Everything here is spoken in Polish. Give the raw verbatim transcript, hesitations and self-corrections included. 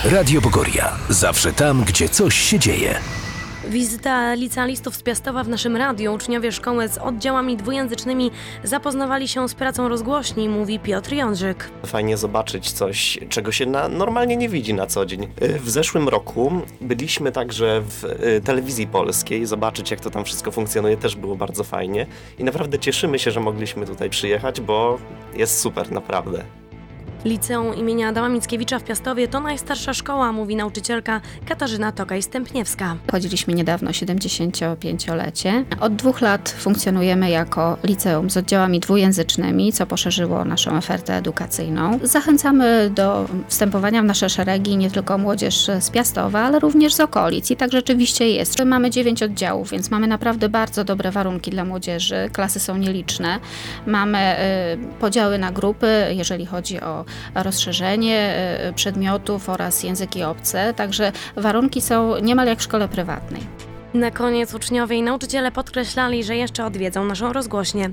Radio Bogoria. Zawsze tam, gdzie coś się dzieje. Wizyta licealistów z Piastowa w naszym radiu. Uczniowie szkoły z oddziałami dwujęzycznymi zapoznawali się z pracą rozgłośni, mówi Piotr Jądrzyk. Fajnie zobaczyć coś, czego się na, normalnie nie widzi na co dzień. W zeszłym roku byliśmy także w telewizji polskiej, zobaczyć jak to tam wszystko funkcjonuje, też było bardzo fajnie i naprawdę cieszymy się, że mogliśmy tutaj przyjechać, bo jest super, naprawdę. Liceum imienia Adama Mickiewicza w Piastowie to najstarsza szkoła, mówi nauczycielka Katarzyna Tokaj-Stępniewska. Chodziliśmy niedawno siedemdziesięciopięciolecie. Od dwóch lat funkcjonujemy jako liceum z oddziałami dwujęzycznymi, co poszerzyło naszą ofertę edukacyjną. Zachęcamy do wstępowania w nasze szeregi nie tylko młodzież z Piastowa, ale również z okolic i tak rzeczywiście jest. Mamy dziewięć oddziałów, więc mamy naprawdę bardzo dobre warunki dla młodzieży. Klasy są nieliczne. Mamy y, podziały na grupy, jeżeli chodzi o rozszerzenie przedmiotów oraz języki obce, także warunki są niemal jak w szkole prywatnej. Na koniec uczniowie i nauczyciele podkreślali, że jeszcze odwiedzą naszą rozgłośnię.